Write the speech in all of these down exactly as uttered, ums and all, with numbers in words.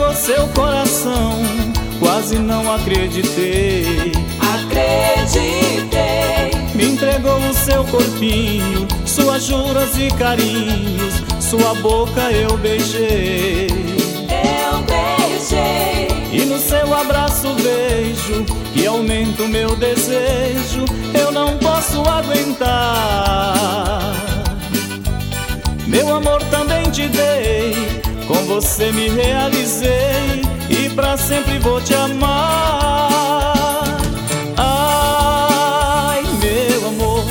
entregou seu coração, quase não acreditei. Acreditei. Me entregou o seu corpinho, suas juras e carinhos, sua boca eu beijei. Eu beijei. E no seu abraço vejo que aumenta o meu desejo, eu não posso aguentar. Meu amor também te dei, com você me realizei e pra sempre vou te amar. Ai, meu amor.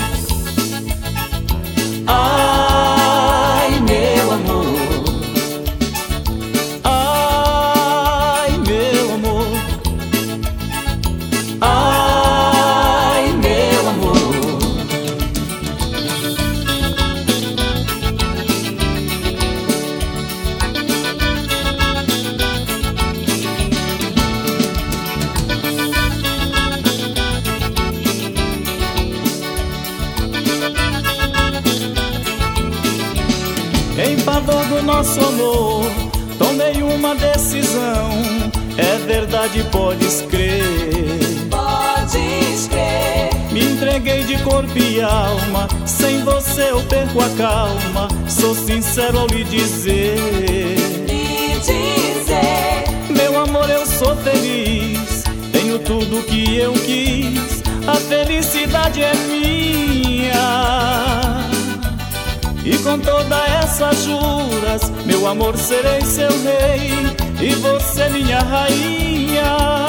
Ai, meu amor. Ai, meu amor. Ai, meu amor. Em favor do nosso amor, tomei uma decisão. É verdade, podes crer. Podes crer. Me entreguei de corpo e alma, sem você eu perco a calma. Sou sincero ao lhe dizer. Lhe dizer. Meu amor, eu sou feliz, tenho tudo que eu quis, a felicidade é minha. E com todas essas juras, meu amor, serei seu rei e você minha rainha.